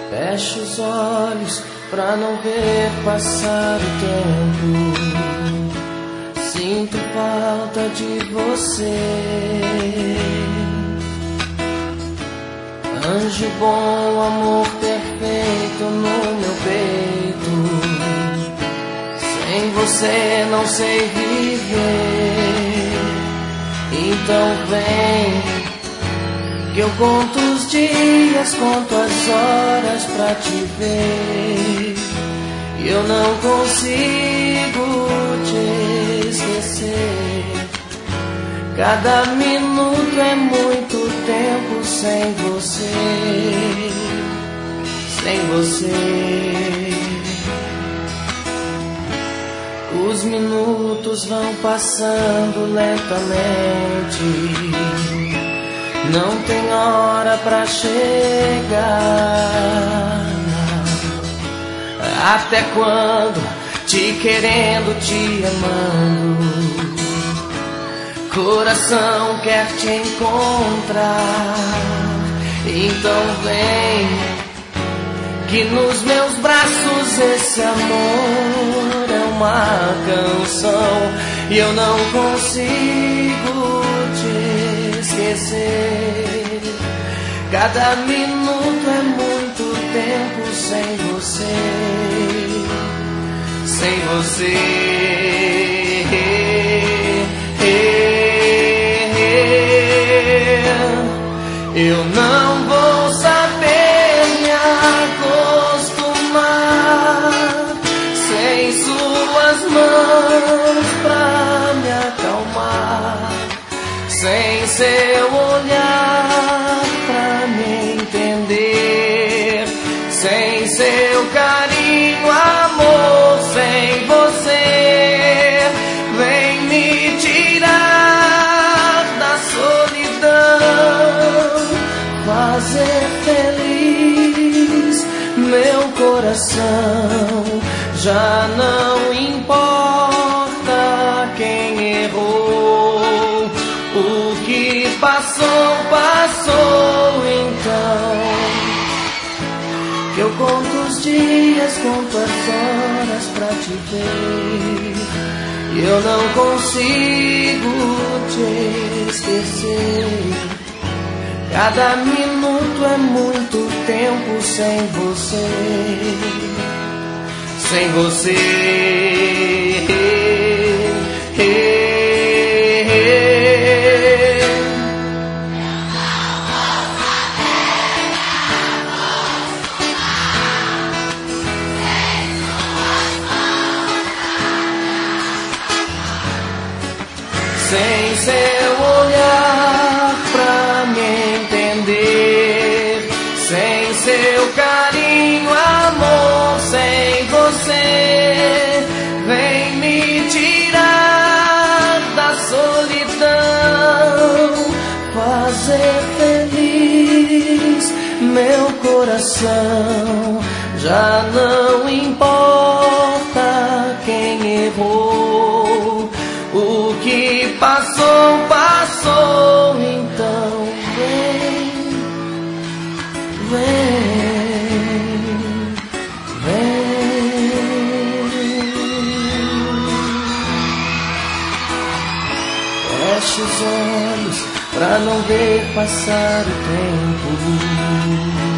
Fecho os olhos pra não ver passar o tempo. Sinto falta de você. Anjo bom, amor perfeito no meu peito. Sem você não sei viver. Então vem, que eu conto os dias, conto as horas pra te ver. E eu não consigo te esquecer. Cada minuto é muito tempo sem você. Sem você. Os minutos vão passando lentamente. Não tem hora pra chegar. Até quando? Te querendo, te amando. Coração quer te encontrar. Então vem, que nos meus braços esse amor é uma canção. E eu não consigo te esquecer. Cada minuto é muito tempo sem você. Sem você. Eu não vou saber me acostumar sem suas mãos pra me acalmar, sem seu olhar pra me entender, sem seu carinho, amor, sem você. Vem me tirar da solidão, fazer feliz meu coração. Já não importa quem errou, o que passou, passou então. Que eu conto os dias, conto as horas pra te ver. E eu não consigo te esquecer. Cada minuto é muito tempo sem você. Sem você. Sem seu olhar pra me entender, sem seu carinho, amor, sem você. Vem me tirar da solidão, fazer feliz meu coração. Já não importa quem errou, o que passou, passou. Então vem, vem, vem. Feche os olhos pra não ver passar o tempo.